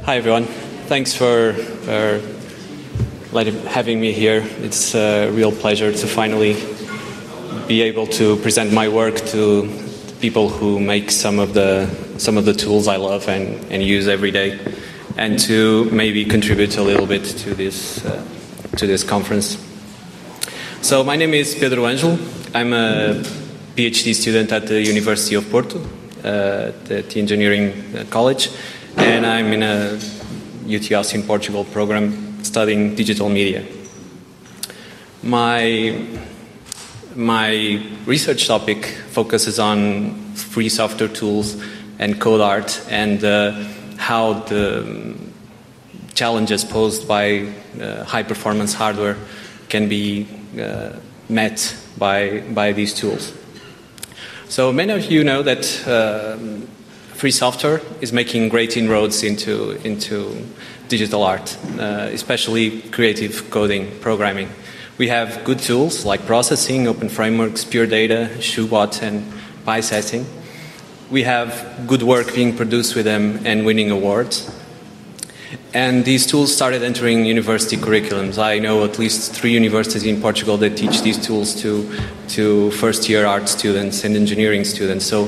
Hi everyone. Thanks for having me here. It's a real pleasure to finally be able to present my work to people who make some of the tools I love and use every day, and to maybe contribute a little bit to this conference. So my name is Pedro Ângelo. I'm a PhD student at the University of Porto, at the Engineering College, and I'm in a UT Austin Portugal program studying digital media. My research topic focuses on free software tools and code art, and how the challenges posed by high-performance hardware can be met by these tools. So many of you know that free software is making great inroads into digital art, especially creative coding, programming. We have good tools like processing, open frameworks, pure data, Shoebot, and PySetting. We have good work being produced with them and winning awards. And these tools started entering university curriculums. I know at least 3 universities in Portugal that teach these tools to first-year art students and engineering students. So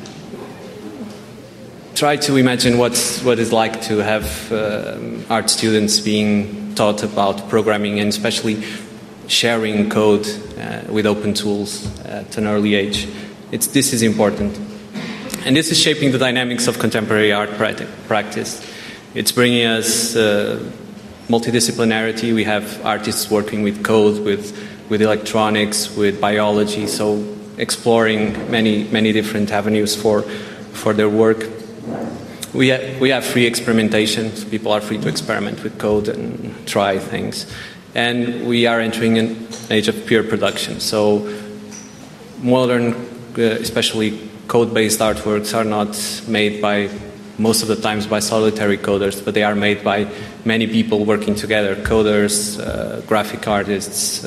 try to imagine what it's like to have art students being taught about programming and especially sharing code with open tools at an early age. This is important. And this is shaping the dynamics of contemporary art practice. It's bringing us multidisciplinarity. We have artists working with code, with electronics, with biology, so exploring many different avenues for their work. We have free experimentation, so people are free to experiment with code and try things. And we are entering an age of peer production. So modern, especially code-based artworks, are not made most of the times by solitary coders, but they are made by many people working together, coders, graphic artists,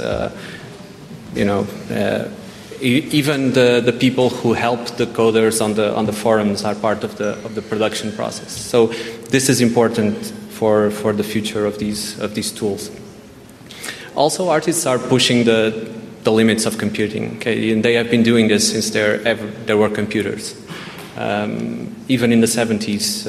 even the people who help the coders on the forums are part of the production process. So this is important for the future of these tools. Also, artists are pushing the limits of computing. Okay, and they have been doing this since there were computers. Even in the 70s,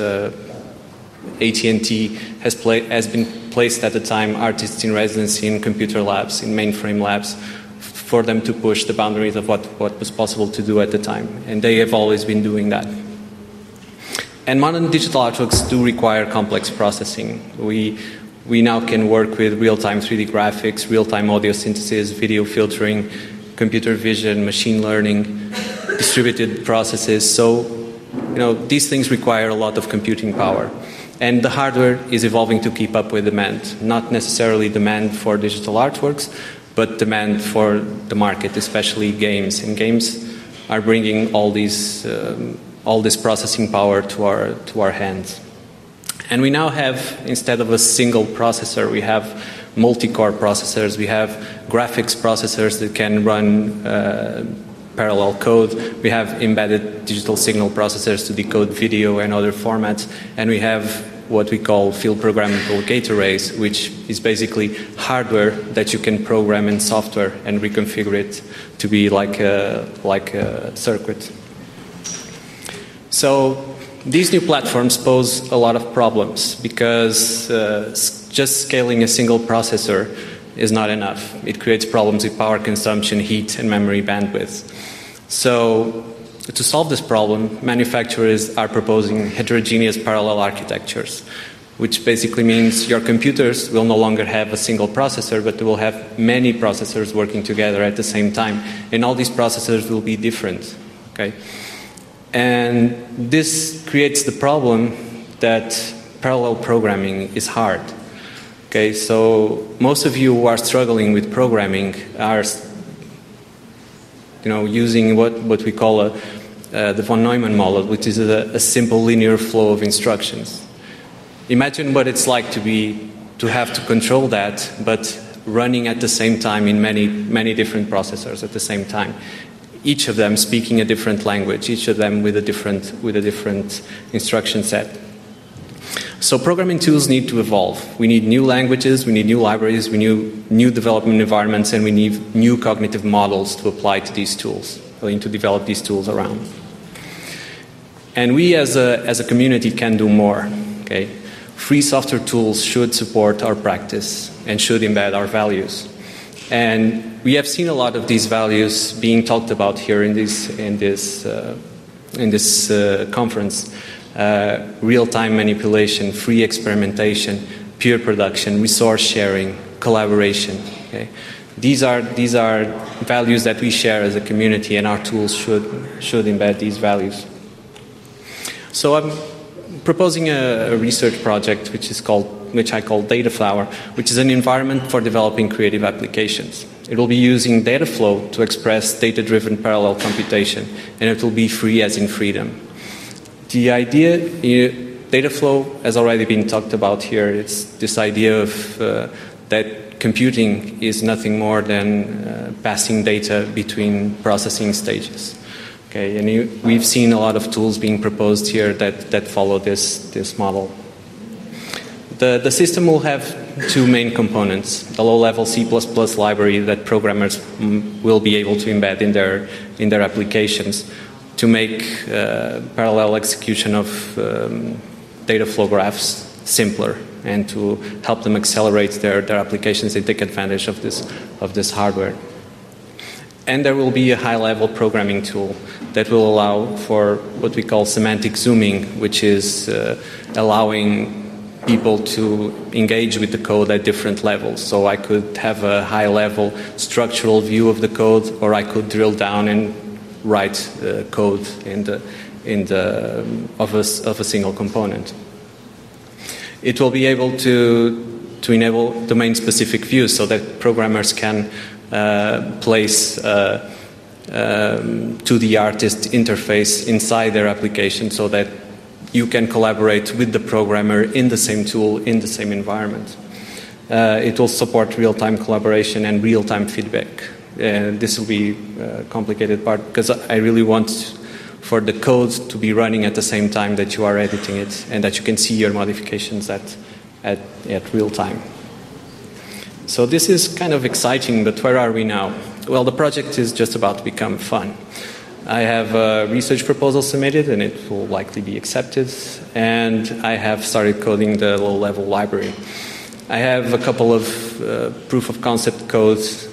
AT&T has been placed at the time artists in residency in computer labs, in mainframe labs, for them to push the boundaries of what was possible to do at the time. And they have always been doing that. And modern digital artworks do require complex processing. We now can work with real-time 3D graphics, real-time audio synthesis, video filtering, computer vision, machine learning, distributed processes. So, these things require a lot of computing power. And the hardware is evolving to keep up with demand. Not necessarily demand for digital artworks, but demand for the market, especially games. And games are bringing all this processing power to our hands. And we now have, instead of a single processor, we have multi-core processors. We have graphics processors that can run parallel code. We have embedded digital signal processors to decode video and other formats. And we have what we call field programmable gate arrays, which is basically hardware that you can program in software and reconfigure it to be like a circuit. So these new platforms pose a lot of problems because just scaling a single processor is not enough. It creates problems with power consumption, heat, and memory bandwidth. So to solve this problem, manufacturers are proposing heterogeneous parallel architectures, which basically means your computers will no longer have a single processor, but they will have many processors working together at the same time. And all these processors will be different. Okay? And this creates the problem that parallel programming is hard. Okay, so most of you who are struggling with programming are, using what we call the von Neumann model, which is a simple linear flow of instructions. Imagine what it's like to have to control that, but running at the same time in many different processors at the same time. Each of them speaking a different language, each of them with a different instruction set. So programming tools need to evolve. We need new languages, we need new libraries, we need new development environments, and we need new cognitive models to apply to these tools, to develop these tools around. And we as a community can do more. Okay? Free software tools should support our practice and should embed our values. And we have seen a lot of these values being talked about here in this conference. Real-time manipulation, free experimentation, peer production, resource sharing, collaboration. Okay? These are values that we share as a community, and our tools should embed these values. So I'm proposing a research project which I call Data Flower, which is an environment for developing creative applications. It will be using data flow to express data-driven parallel computation, and it will be free as in freedom. The idea, data flow has already been talked about here. It's this idea of that computing is nothing more than passing data between processing stages. Okay, and we've seen a lot of tools being proposed here that follow this model. The system will have two main components: the low-level C++ library that programmers will be able to embed in their applications to make parallel execution of data flow graphs simpler and to help them accelerate their applications and take advantage of this hardware. And there will be a high-level programming tool that will allow for what we call semantic zooming, which is allowing people to engage with the code at different levels. So I could have a high-level structural view of the code, or I could drill down and write code of a single component. It will be able to enable domain-specific views so that programmers can place 2D artist interface inside their application so that you can collaborate with the programmer in the same tool, in the same environment. It will support real-time collaboration and real-time feedback. This will be a complicated part because I really want for the code to be running at the same time that you are editing it and that you can see your modifications at real time. So this is kind of exciting, but where are we now? Well, the project is just about to become fun. I have a research proposal submitted and it will likely be accepted, and I have started coding the low-level library. I have a couple of proof of concept codes,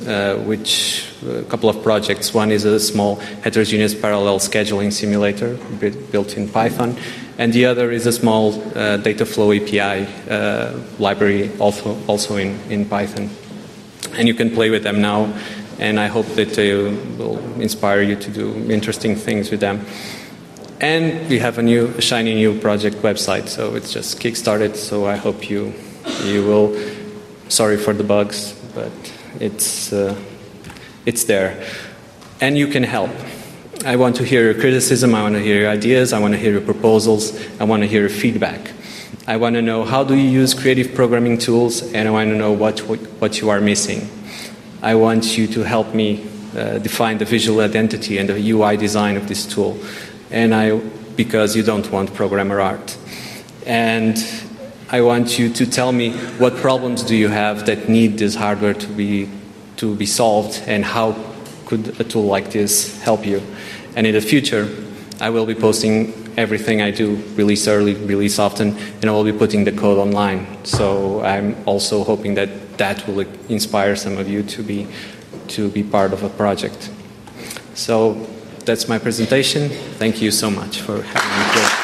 a couple of projects. One is a small heterogeneous parallel scheduling simulator built in Python, and the other is a small data flow API library also in Python. And you can play with them now, and I hope that they will inspire you to do interesting things with them. And we have a shiny new project website, so it's just kickstarted, so I hope you will. Sorry for the bugs, but it's there. And you can help. I want to hear your criticism, I want to hear your ideas, I want to hear your proposals, I want to hear your feedback. I want to know how do you use creative programming tools, and I want to know what you are missing. I want you to help me define the visual identity and the UI design of this tool, because you don't want programmer art. And I want you to tell me what problems do you have that need this hardware to be solved, and how could a tool like this help you. And in the future, I will be posting everything I do, release early, release often, and I will be putting the code online. So I'm also hoping that will inspire some of you to be part of a project. So that's my presentation. Thank you so much for having me here.